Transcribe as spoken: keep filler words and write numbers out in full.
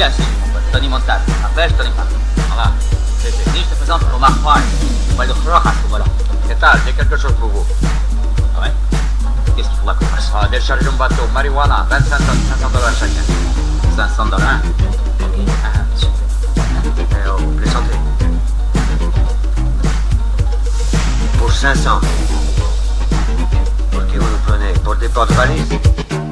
Bien sûr, mon pote, Tony Montana. Après, je Tony Montana. Voilà. C'est c'est. Je te présente Omar Farr. Pas de Rojas, voilà. ¿Qué tal? J'ai quelque chose pour vous. Ah ouais? Qu'est-ce qu'il faudra qu'on fasse? Ah, décharger un bateau, marijuana, vingt-cinq tonnes, cinq cents dollars chacun. cinq cents dollars. Ok. Ah, super. Eh oh, plaisantez. Pour cinq cents. Pour que vous le prenez pour des porte-valises.